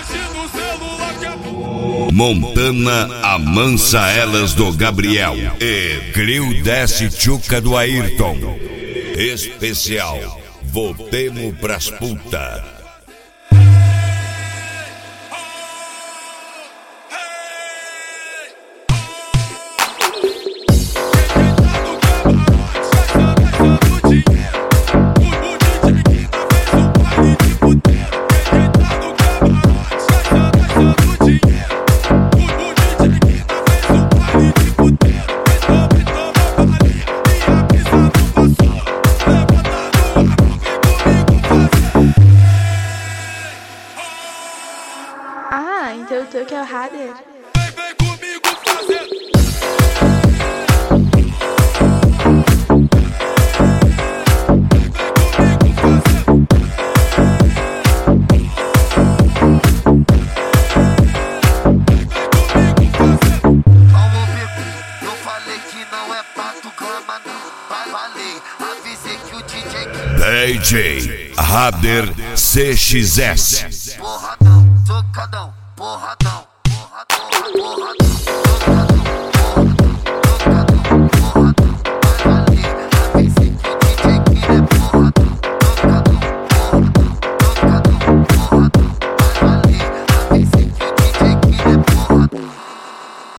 Montana amansa elas do Gabriel e Grill desce tchuca do Ayrton. Especial, voltemos pras puta. Ah, então tu que é o Rader? Vem comigo fazer. Calma, bebê, eu falei que não é pra tu clamar, não. Falei, avisei que o DJ Rader CXS. porradão, socadão, porradão, porradão, porradão, socadão.